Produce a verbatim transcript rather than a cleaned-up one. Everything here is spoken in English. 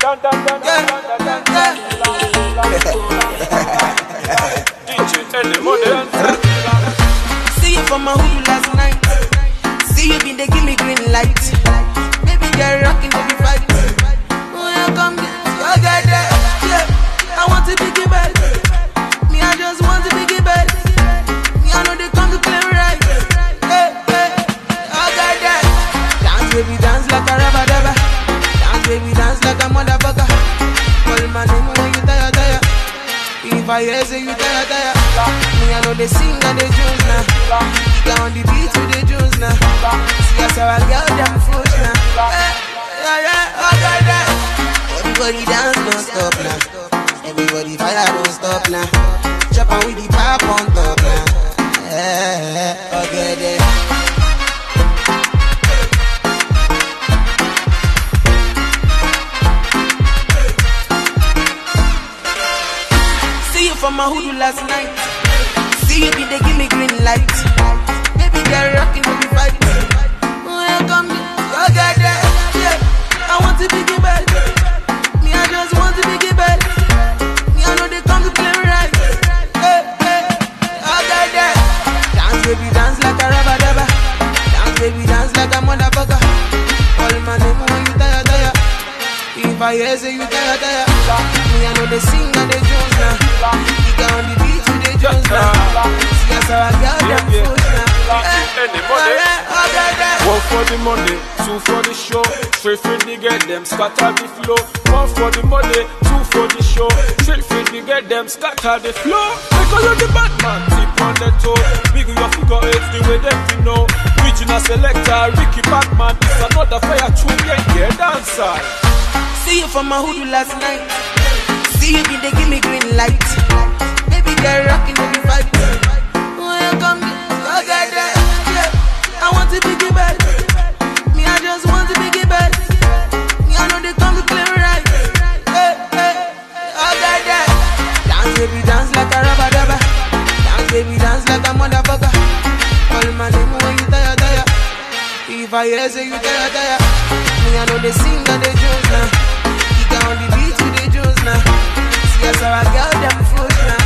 See you from my hood last night. See you been they give me green light. Baby girl rocking baby fight. Oh yeah, come get go get that. Yeah, I want to be give back. Me I just want to be give back. Me I know they come to play right. Hey hey, I got that. Dance baby dance like a rubber dubber. Dance baby dance like a motherfucker. Call my name when you tire tire. If I hear say you tire tire. Me I know they sing and they juice now. Get on the beat with the juice now. See us our girl them fush now. Yeah yeah, I got that. Everybody dance don't stop now. Everybody fire don't stop now. Chop on with the pop on top now. Yeah, forget it. See you from my hood last night. See you be they give me green light. Baby girl rocking with me fight. Oh yeah, come go get that. Yeah, I want to be give back. Me I just want to be give back. Me I know they come to play right. Hey hey, I got that. Dance baby dance like a rubber dubber. Dance baby dance like a motherfucker. Call my name when you tire tire. If I hear say you tire tire. Me I know they sing and they juice now. Get on the beat with the juice now. See us our girl them fush now. One for the money, two for the show. Straight for the get them, scatter the flow. One for the money, two for the show. Straight for the get them, scatter the flow. Because you're the bad man, tip on the toe. Big your figure eight, the way them to know. Regional selector, Ricky Batman. It's another fire tune, yeah, yeah, dancer. See you from my hood last night. See you be they give me green light. Baby girl rocking baby fight. Oh yeah, come go get that. Yeah, I want to be give back. Me I just want to be give back. Me I know they come to play right. Hey hey, I got that. Dance baby dance like a rubber dubber. Dance baby dance like a motherfucker. Call my name when you tire tire. If I hear say you tire tire. Me I know they sing and they juice now. Get on the beat with the juice now. See us our girl them fush now.